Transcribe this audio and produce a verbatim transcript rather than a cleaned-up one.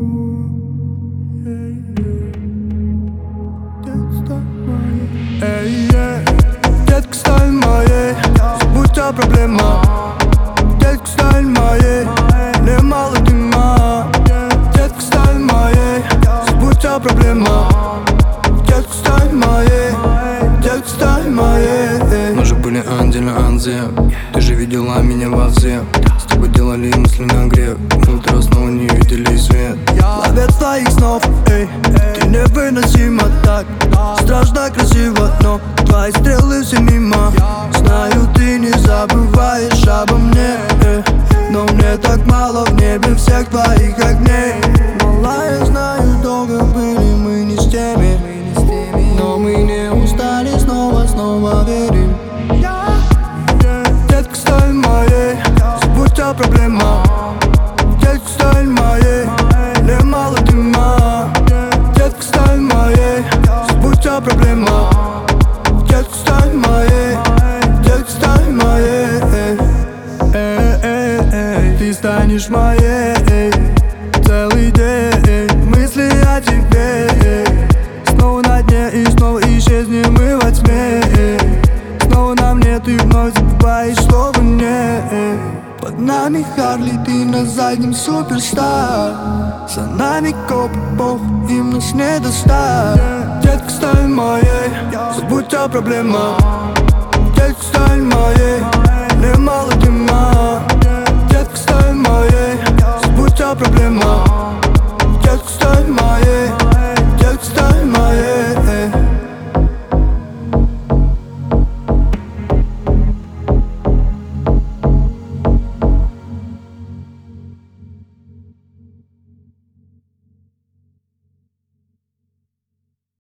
Эй, детка, стань моей, забудь о проблемах. Детка, стань моей, мне мало дыма. Детка, стань моей, забудь о проблемах. Детка, стань моей, детка, стань моей. Мы же были отдельно от всех. Ты же видела меня во всех. С тобой делали мысли на грех. Мы утро снова не видели свет. Ловец твоих снов, эй, ты невыносима так. Страшно красиво, но твои стрелы все мимо. Знаю, ты не забываешь обо мне, эй, но мне так мало в небе всех твоих огней. Мала, я знаю, долго были мы не с теми, но мы не устали, снова, снова верим. Детка, стань моей, забудь о проблемах. Детка, стань моей, мне мало дыма. Детка, стань моей, забудь о проблемах. Детка, стань моей, детка, стань моей. Эй, эй, эй, ты станешь моей. Целый день мысли о тебе. Снова на дне и снова исчезнем мы во тьме. Снова на мне ты вновь забываешь слово «не». Под нами Харли, ты на заднем суперстар. За нами копы, бог, им нас не достать. Детка, стань моей, забудь о проблемах. Детка, стань моей, мне мало дыма.